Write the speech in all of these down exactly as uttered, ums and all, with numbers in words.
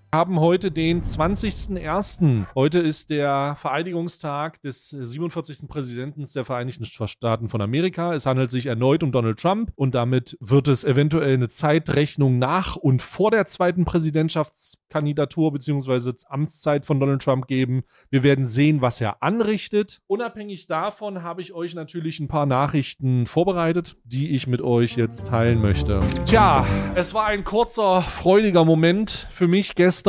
Wir haben heute den zwanzigsten ersten Heute ist der Vereidigungstag des siebenundvierzigsten Präsidenten der Vereinigten Staaten von Amerika. Es handelt sich erneut um Donald Trump und damit wird es eventuell eine Zeitrechnung nach und vor der zweiten Präsidentschaftskandidatur bzw. Amtszeit von Donald Trump geben. Wir werden sehen, was er anrichtet. Unabhängig davon habe ich euch natürlich ein paar Nachrichten vorbereitet, die ich mit euch jetzt teilen möchte. Tja, es war ein kurzer, freudiger Moment für mich gestern.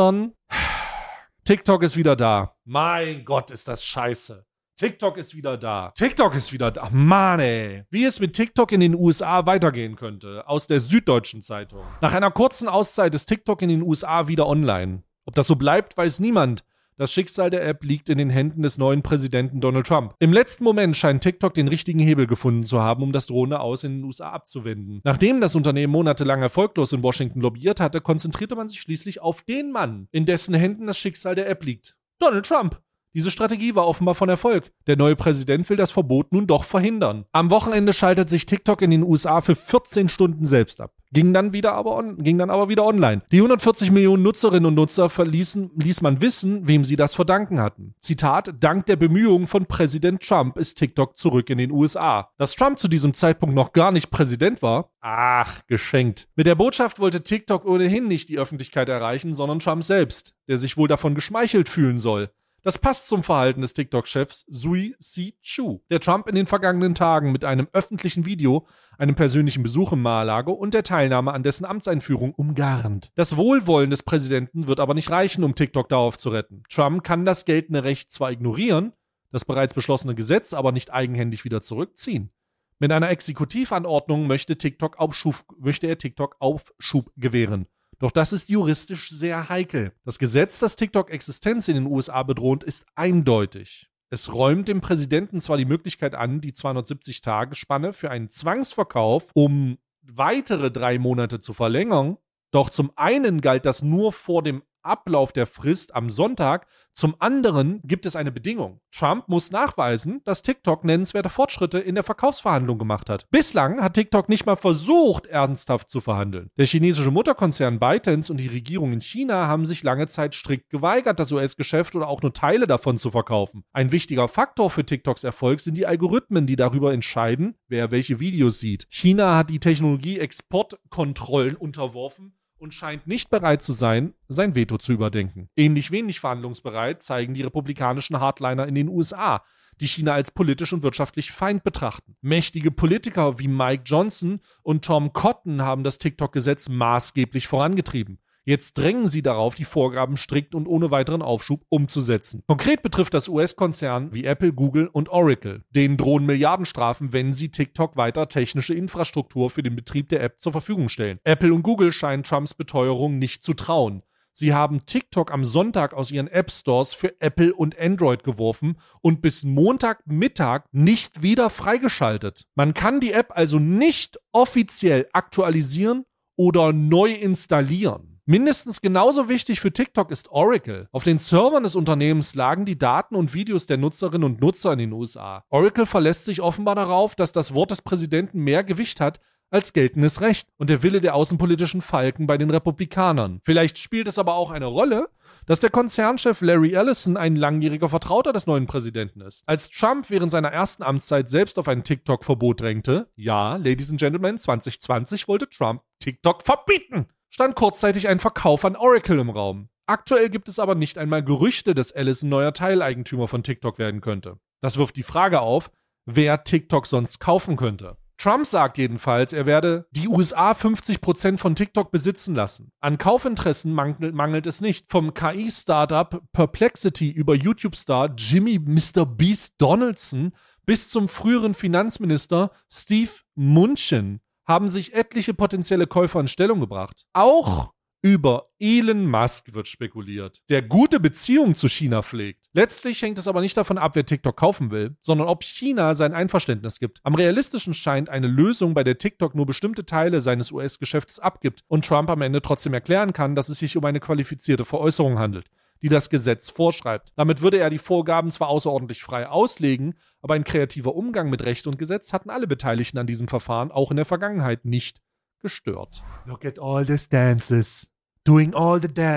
TikTok ist wieder da. Mein Gott, ist das scheiße. TikTok ist wieder da. TikTok ist wieder da. Mann, ey. Wie es mit TikTok in den U S A weitergehen könnte. Aus der Süddeutschen Zeitung. Nach einer kurzen Auszeit ist TikTok in den U S A wieder online. Ob das so bleibt, weiß niemand. Das Schicksal der App liegt in den Händen des neuen Präsidenten Donald Trump. Im letzten Moment scheint TikTok den richtigen Hebel gefunden zu haben, um das drohende Aus in den U S A abzuwenden. Nachdem das Unternehmen monatelang erfolglos in Washington lobbyiert hatte, konzentrierte man sich schließlich auf den Mann, in dessen Händen das Schicksal der App liegt. Donald Trump. Diese Strategie war offenbar von Erfolg. Der neue Präsident will das Verbot nun doch verhindern. Am Wochenende schaltet sich TikTok in den U S A für vierzehn Stunden selbst ab. Ging dann wieder aber on, ging dann aber wieder online. Die hundertvierzig Millionen Nutzerinnen und Nutzer verließen, ließ man wissen, wem sie das verdanken hatten. Zitat: Dank der Bemühungen von Präsident Trump ist TikTok zurück in den U S A. Dass Trump zu diesem Zeitpunkt noch gar nicht Präsident war? Ach, geschenkt. Mit der Botschaft wollte TikTok ohnehin nicht die Öffentlichkeit erreichen, sondern Trump selbst, der sich wohl davon geschmeichelt fühlen soll. Das passt zum Verhalten des TikTok-Chefs Sui Si-Chu, der Trump in den vergangenen Tagen mit einem öffentlichen Video, einem persönlichen Besuch im Mar-a-Lago und der Teilnahme an dessen Amtseinführung umgarnt. Das Wohlwollen des Präsidenten wird aber nicht reichen, um TikTok darauf zu retten. Trump kann das geltende Recht zwar ignorieren, das bereits beschlossene Gesetz aber nicht eigenhändig wieder zurückziehen. Mit einer Exekutivanordnung möchte, TikTok Aufschub, möchte er TikTok Aufschub gewähren. Doch das ist juristisch sehr heikel. Das Gesetz, das TikTok-Existenz in den U S A bedroht, ist eindeutig. Es räumt dem Präsidenten zwar die Möglichkeit an, die zweihundertsiebzig-Tage-Spanne für einen Zwangsverkauf um weitere drei Monate zu verlängern, doch zum einen galt das nur vor dem Ablauf der Frist am Sonntag, zum anderen gibt es eine Bedingung. Trump muss nachweisen, dass TikTok nennenswerte Fortschritte in der Verkaufsverhandlung gemacht hat. Bislang hat TikTok nicht mal versucht, ernsthaft zu verhandeln. Der chinesische Mutterkonzern ByteDance und die Regierung in China haben sich lange Zeit strikt geweigert, das U S-Geschäft oder auch nur Teile davon zu verkaufen. Ein wichtiger Faktor für TikToks Erfolg sind die Algorithmen, die darüber entscheiden, wer welche Videos sieht. China hat die Technologie-Exportkontrollen unterworfen und scheint nicht bereit zu sein, sein Veto zu überdenken. Ähnlich wenig verhandlungsbereit zeigen die republikanischen Hardliner in den U S A, die China als politisch und wirtschaftlich Feind betrachten. Mächtige Politiker wie Mike Johnson und Tom Cotton haben das TikTok-Gesetz maßgeblich vorangetrieben. Jetzt drängen sie darauf, die Vorgaben strikt und ohne weiteren Aufschub umzusetzen. Konkret betrifft das U S-Konzern wie Apple, Google und Oracle. Denen drohen Milliardenstrafen, wenn sie TikTok weiter technische Infrastruktur für den Betrieb der App zur Verfügung stellen. Apple und Google scheinen Trumps Beteuerung nicht zu trauen. Sie haben TikTok am Sonntag aus ihren App-Stores für Apple und Android geworfen und bis Montagmittag nicht wieder freigeschaltet. Man kann die App also nicht offiziell aktualisieren oder neu installieren. Mindestens genauso wichtig für TikTok ist Oracle. Auf den Servern des Unternehmens lagen die Daten und Videos der Nutzerinnen und Nutzer in den U S A. Oracle verlässt sich offenbar darauf, dass das Wort des Präsidenten mehr Gewicht hat als geltendes Recht und der Wille der außenpolitischen Falken bei den Republikanern. Vielleicht spielt es aber auch eine Rolle, dass der Konzernchef Larry Ellison ein langjähriger Vertrauter des neuen Präsidenten ist. Als Trump während seiner ersten Amtszeit selbst auf ein TikTok-Verbot drängte, ja, Ladies and Gentlemen, zwanzig zwanzig wollte Trump TikTok verbieten, stand kurzzeitig ein Verkauf an Oracle im Raum. Aktuell gibt es aber nicht einmal Gerüchte, dass Ellison neuer Teileigentümer von TikTok werden könnte. Das wirft die Frage auf, wer TikTok sonst kaufen könnte. Trump sagt jedenfalls, er werde die U S A fünfzig Prozent von TikTok besitzen lassen. An Kaufinteressen mangelt, mangelt es nicht. Vom K I-Startup Perplexity über YouTube-Star Jimmy Mister Beast Donaldson bis zum früheren Finanzminister Steve Mnuchin haben sich etliche potenzielle Käufer in Stellung gebracht. Auch über Elon Musk wird spekuliert, der gute Beziehungen zu China pflegt. Letztlich hängt es aber nicht davon ab, wer TikTok kaufen will, sondern ob China sein Einverständnis gibt. Am realistischen scheint eine Lösung, bei der TikTok nur bestimmte Teile seines U S-Geschäfts abgibt und Trump am Ende trotzdem erklären kann, dass es sich um eine qualifizierte Veräußerung handelt, die das Gesetz vorschreibt. Damit würde er die Vorgaben zwar außerordentlich frei auslegen, aber ein kreativer Umgang mit Recht und Gesetz hatten alle Beteiligten an diesem Verfahren auch in der Vergangenheit nicht gestört. Look at all the dances, doing all the dance.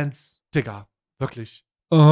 Digga, wirklich.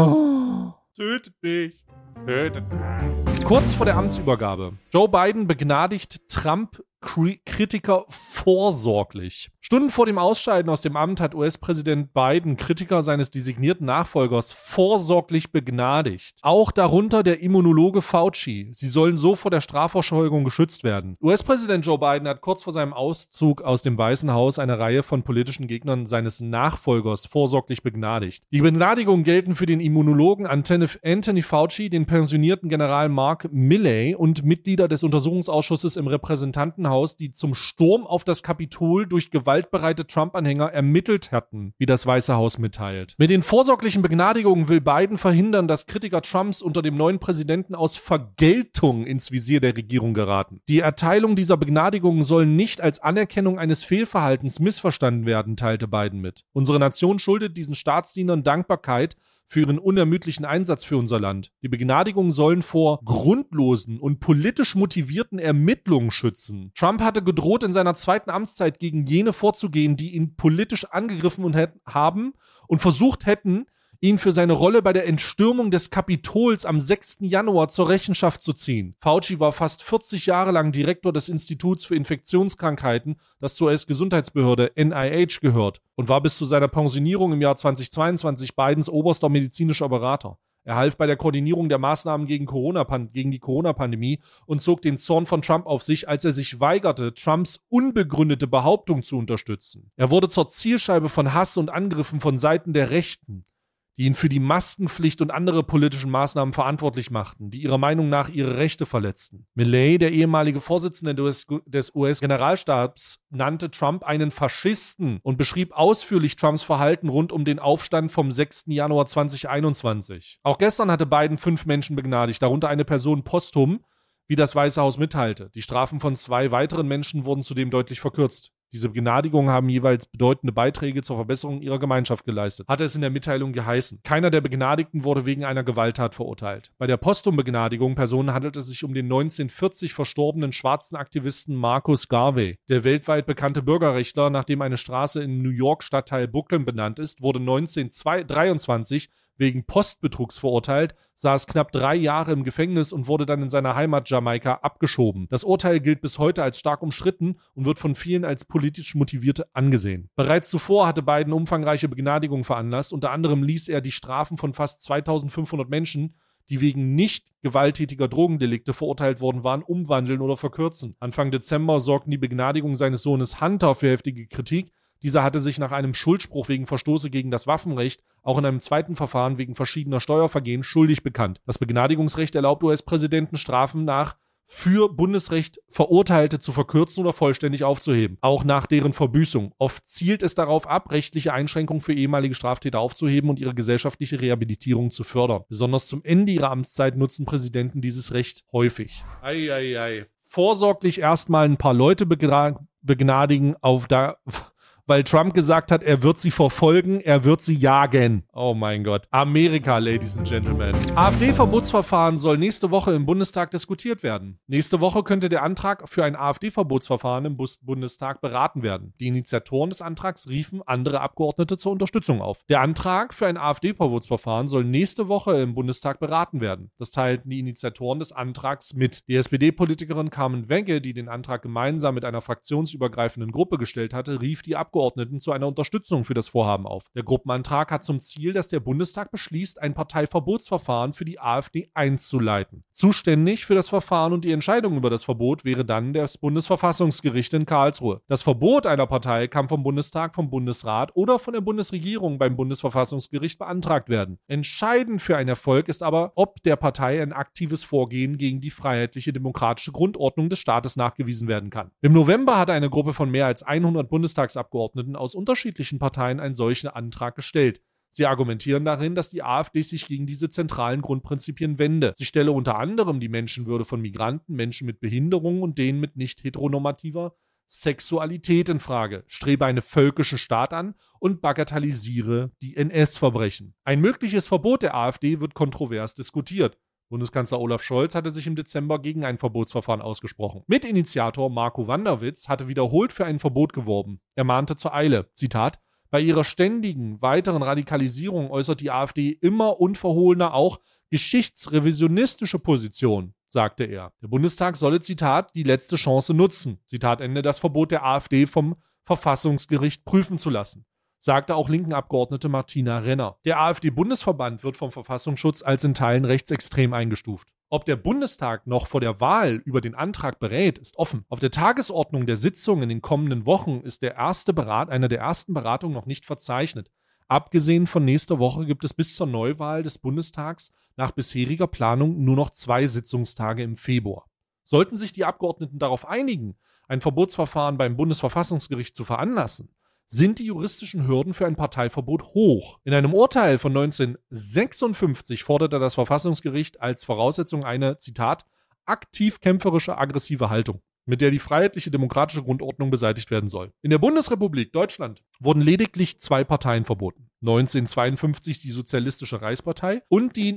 Oh, tötet mich. Tötet mich. Kurz vor der Amtsübergabe. Joe Biden begnadigt Trump-Kritiker vorsorglich. Stunden vor dem Ausscheiden aus dem Amt hat U S-Präsident Biden Kritiker seines designierten Nachfolgers vorsorglich begnadigt. Auch darunter der Immunologe Fauci. Sie sollen so vor der Strafverfolgung geschützt werden. U S-Präsident Joe Biden hat kurz vor seinem Auszug aus dem Weißen Haus eine Reihe von politischen Gegnern seines Nachfolgers vorsorglich begnadigt. Die Begnadigungen gelten für den Immunologen Anthony Fauci, den pensionierten General Mark Milley und Mitglieder des Untersuchungsausschusses im Repräsentantenhaus, die zum Sturm auf das Kapitol durch gewaltbereite Trump-Anhänger ermittelt hatten, wie das Weiße Haus mitteilt. Mit den vorsorglichen Begnadigungen will Biden verhindern, dass Kritiker Trumps unter dem neuen Präsidenten aus Vergeltung ins Visier der Regierung geraten. Die Erteilung dieser Begnadigungen soll nicht als Anerkennung eines Fehlverhaltens missverstanden werden, teilte Biden mit. Unsere Nation schuldet diesen Staatsdienern Dankbarkeit für ihren unermüdlichen Einsatz für unser Land. Die Begnadigungen sollen vor grundlosen und politisch motivierten Ermittlungen schützen. Trump hatte gedroht, in seiner zweiten Amtszeit gegen jene vorzugehen, die ihn politisch angegriffen und hätten, haben und versucht hätten, ihn für seine Rolle bei der Entstürmung des Kapitols am sechsten Januar zur Rechenschaft zu ziehen. Fauci war fast vierzig Jahre lang Direktor des Instituts für Infektionskrankheiten, das zur U S-Gesundheitsbehörde N I H gehört, und war bis zu seiner Pensionierung im Jahr zweitausendzweiundzwanzig Bidens oberster medizinischer Berater. Er half bei der Koordinierung der Maßnahmen gegen, Corona, gegen die Corona-Pandemie und zog den Zorn von Trump auf sich, als er sich weigerte, Trumps unbegründete Behauptung zu unterstützen. Er wurde zur Zielscheibe von Hass und Angriffen von Seiten der Rechten, die ihn für die Maskenpflicht und andere politischen Maßnahmen verantwortlich machten, die ihrer Meinung nach ihre Rechte verletzten. Milley, der ehemalige Vorsitzende des U S-Generalstabs, nannte Trump einen Faschisten und beschrieb ausführlich Trumps Verhalten rund um den Aufstand vom sechsten Januar zweitausendeinundzwanzig. Auch gestern hatte Biden fünf Menschen begnadigt, darunter eine Person posthum, wie das Weiße Haus mitteilte. Die Strafen von zwei weiteren Menschen wurden zudem deutlich verkürzt. Diese Begnadigungen haben jeweils bedeutende Beiträge zur Verbesserung ihrer Gemeinschaft geleistet, hatte es in der Mitteilung geheißen. Keiner der Begnadigten wurde wegen einer Gewalttat verurteilt. Bei der Posthum-Begnadigung Personen handelt es sich um den neunzehnhundertvierzig verstorbenen schwarzen Aktivisten Marcus Garvey. Der weltweit bekannte Bürgerrechtler, nach dem eine Straße im New York Stadtteil Brooklyn benannt ist, wurde neunzehnhundertdreiundzwanzig wegen Postbetrugs verurteilt, saß knapp drei Jahre im Gefängnis und wurde dann in seiner Heimat Jamaika abgeschoben. Das Urteil gilt bis heute als stark umstritten und wird von vielen als politisch motiviert angesehen. Bereits zuvor hatte Biden umfangreiche Begnadigungen veranlasst. Unter anderem ließ er die Strafen von fast zweitausendfünfhundert Menschen, die wegen nicht gewalttätiger Drogendelikte verurteilt worden waren, umwandeln oder verkürzen. Anfang Dezember sorgten die Begnadigungen seines Sohnes Hunter für heftige Kritik. Dieser hatte sich nach einem Schuldspruch wegen Verstoße gegen das Waffenrecht auch in einem zweiten Verfahren wegen verschiedener Steuervergehen schuldig bekannt. Das Begnadigungsrecht erlaubt U S-Präsidenten, Strafen nach für Bundesrecht Verurteilte zu verkürzen oder vollständig aufzuheben, auch nach deren Verbüßung. Oft zielt es darauf ab, rechtliche Einschränkungen für ehemalige Straftäter aufzuheben und ihre gesellschaftliche Rehabilitierung zu fördern. Besonders zum Ende ihrer Amtszeit nutzen Präsidenten dieses Recht häufig. Ei, ei, ei. Vorsorglich erstmal ein paar Leute begnadigen, auf da... weil Trump gesagt hat, er wird sie verfolgen, er wird sie jagen. Oh mein Gott. Amerika, Ladies and Gentlemen. AfD-Verbotsverfahren soll nächste Woche im Bundestag diskutiert werden. Nächste Woche könnte der Antrag für ein AfD-Verbotsverfahren im Bundestag beraten werden. Die Initiatoren des Antrags riefen andere Abgeordnete zur Unterstützung auf. Der Antrag für ein AfD-Verbotsverfahren soll nächste Woche im Bundestag beraten werden. Das teilten die Initiatoren des Antrags mit. Die S P D-Politikerin Carmen Wenke, die den Antrag gemeinsam mit einer fraktionsübergreifenden Gruppe gestellt hatte, rief die Abgeordneten zu einer Unterstützung für das Vorhaben auf. Der Gruppenantrag hat zum Ziel, dass der Bundestag beschließt, ein Parteiverbotsverfahren für die AfD einzuleiten. Zuständig für das Verfahren und die Entscheidung über das Verbot wäre dann das Bundesverfassungsgericht in Karlsruhe. Das Verbot einer Partei kann vom Bundestag, vom Bundesrat oder von der Bundesregierung beim Bundesverfassungsgericht beantragt werden. Entscheidend für einen Erfolg ist aber, ob der Partei ein aktives Vorgehen gegen die freiheitliche demokratische Grundordnung des Staates nachgewiesen werden kann. Im November hatte eine Gruppe von mehr als hundert Bundestagsabgeordneten aus unterschiedlichen Parteien einen solchen Antrag gestellt. Sie argumentieren darin, dass die AfD sich gegen diese zentralen Grundprinzipien wende. Sie stelle unter anderem die Menschenwürde von Migranten, Menschen mit Behinderungen und denen mit nicht heteronormativer Sexualität in Frage, strebe einen völkischen Staat an und bagatellisiere die N S-Verbrechen. Ein mögliches Verbot der AfD wird kontrovers diskutiert. Bundeskanzler Olaf Scholz hatte sich im Dezember gegen ein Verbotsverfahren ausgesprochen. Mitinitiator Marco Wanderwitz hatte wiederholt für ein Verbot geworben. Er mahnte zur Eile. Zitat: Bei ihrer ständigen weiteren Radikalisierung äußert die AfD immer unverhohlener auch geschichtsrevisionistische Position, sagte er. Der Bundestag solle, Zitat, die letzte Chance nutzen, Zitat Ende, das Verbot der AfD vom Verfassungsgericht prüfen zu lassen, sagte auch linken Abgeordnete Martina Renner. Der AfD-Bundesverband wird vom Verfassungsschutz als in Teilen rechtsextrem eingestuft. Ob der Bundestag noch vor der Wahl über den Antrag berät, ist offen. Auf der Tagesordnung der Sitzung in den kommenden Wochen ist der erste Berat, einer der ersten Beratungen noch nicht verzeichnet. Abgesehen von nächster Woche gibt es bis zur Neuwahl des Bundestags nach bisheriger Planung nur noch zwei Sitzungstage im Februar. Sollten sich die Abgeordneten darauf einigen, ein Verbotsverfahren beim Bundesverfassungsgericht zu veranlassen, sind die juristischen Hürden für ein Parteiverbot hoch. In einem Urteil von neunzehnhundertsechsundfünfzig forderte das Verfassungsgericht als Voraussetzung eine, Zitat, aktiv kämpferische aggressive Haltung, mit der die freiheitliche demokratische Grundordnung beseitigt werden soll. In der Bundesrepublik Deutschland wurden lediglich zwei Parteien verboten. neunzehnhundertzweiundfünfzig die Sozialistische Reichspartei und die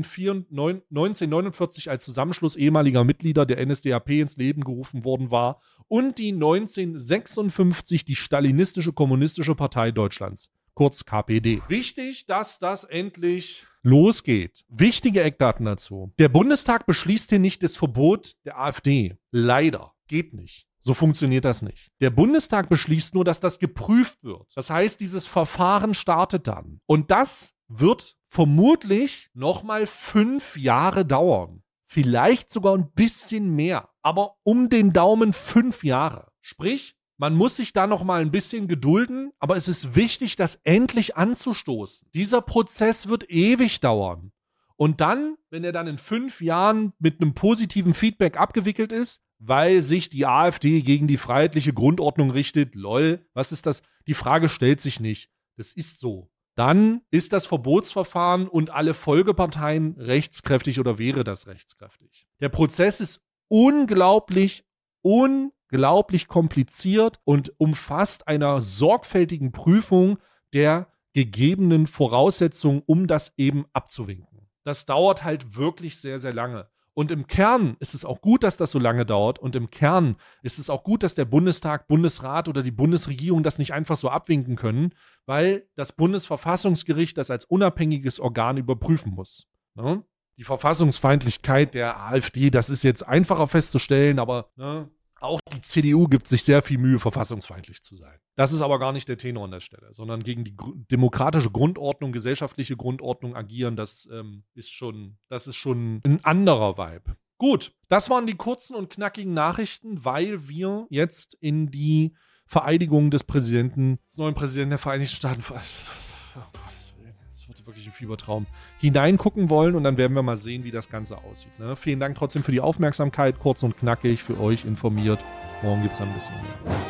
neunzehnhundertneunundvierzig als Zusammenschluss ehemaliger Mitglieder der N S D A P ins Leben gerufen worden war und die neunzehnhundertsechsundfünfzig die Stalinistische Kommunistische Partei Deutschlands, kurz K P D. Wichtig, dass das endlich losgeht. Wichtige Eckdaten dazu. Der Bundestag beschließt hier nicht das Verbot der AfD. Leider. Geht nicht. So funktioniert das nicht. Der Bundestag beschließt nur, dass das geprüft wird. Das heißt, dieses Verfahren startet dann. Und das wird vermutlich nochmal fünf Jahre dauern. Vielleicht sogar ein bisschen mehr. Aber um den Daumen fünf Jahre. Sprich, man muss sich da noch mal ein bisschen gedulden, aber es ist wichtig, das endlich anzustoßen. Dieser Prozess wird ewig dauern. Und dann, wenn er dann in fünf Jahren mit einem positiven Feedback abgewickelt ist, weil sich die AfD gegen die freiheitliche Grundordnung richtet, lol, was ist das? Die Frage stellt sich nicht. Das ist so. Dann ist das Verbotsverfahren und alle Folgeparteien rechtskräftig oder wäre das rechtskräftig. Der Prozess ist unglaublich, unglaublich kompliziert und umfasst einer sorgfältigen Prüfung der gegebenen Voraussetzungen, um das eben abzuwinken. Das dauert halt wirklich sehr, sehr lange. Und im Kern ist es auch gut, dass das so lange dauert. Und im Kern ist es auch gut, dass der Bundestag, Bundesrat oder die Bundesregierung das nicht einfach so abwinken können, weil das Bundesverfassungsgericht das als unabhängiges Organ überprüfen muss. Ne? Die Verfassungsfeindlichkeit der AfD, das ist jetzt einfacher festzustellen, aber ne, auch die C D U gibt sich sehr viel Mühe, verfassungsfeindlich zu sein. Das ist aber gar nicht der Tenor an der Stelle, sondern gegen die gr- demokratische Grundordnung, gesellschaftliche Grundordnung agieren, das ähm, ist schon, das ist schon ein anderer Vibe. Gut, das waren die kurzen und knackigen Nachrichten, weil wir jetzt in die Vereidigung des Präsidenten, des neuen Präsidenten der Vereinigten Staaten, oh Gottes Willen, das wird wirklich ein Fiebertraum, hineingucken wollen und dann werden wir mal sehen, wie das Ganze aussieht. Ne? Vielen Dank trotzdem für die Aufmerksamkeit, kurz und knackig, für euch informiert. Morgen gibt es ein bisschen mehr.